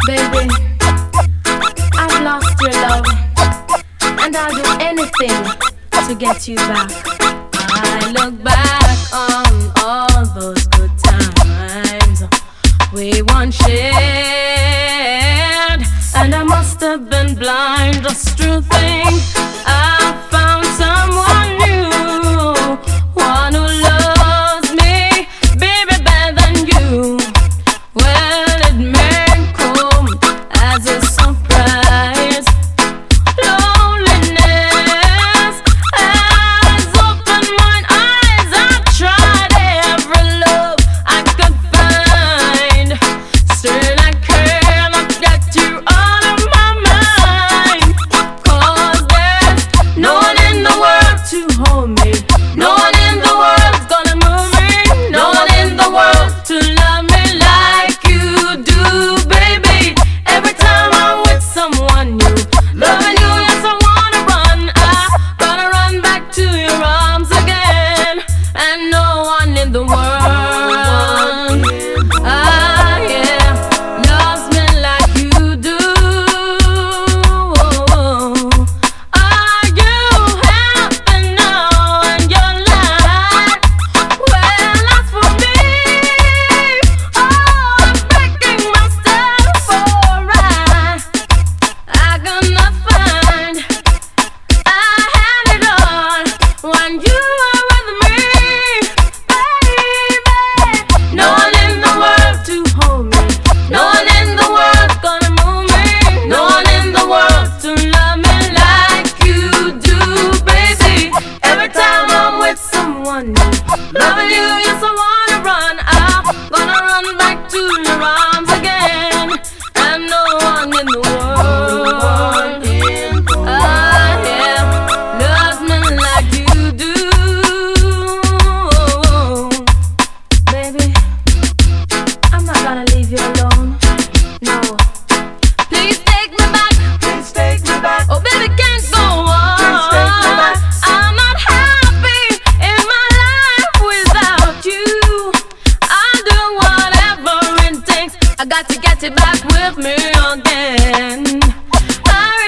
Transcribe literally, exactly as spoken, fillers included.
Baby, I've lost your love, and I'll do anything to get you back. I look back on all those good times we once shared, and I must have been blind just to think I found someone new, one who loves me, baby, better than you. Well, it may come as a surprise. Loneliness has opened my eyes. I've tried every love I could find. Still I cannot get you out of my mind. 'Cause there's no one in the world to hold me. No one in the world's gonna move me. No one in the world to love me like you do, baby. Every time I'm with someone new, loving you, yes, I wanna run. I gotta run back to your arms again. And no one in the world, ah, yeah, loves me like you do. Are you happy now in your life? Well, as for me, oh, I'm breaking myself alright. I cannot find I had it all when you were with me, baby. No one in the world to hold me. No one in the world's gonna move me. No one in the world to love me like you do, baby. Every time I'm with someone new, loving you, yes, I wanna run. I'm gonna run back to your arms again. And no one in the world, ah, yeah, loves me like you do. Baby, I'm not gonna leave you alone. No. Please take me back. Please take me back. Oh, baby, can't go on. Please take me back. I'm not happy in my life without you. I'll do whatever it takes. I got to get you back with me again. I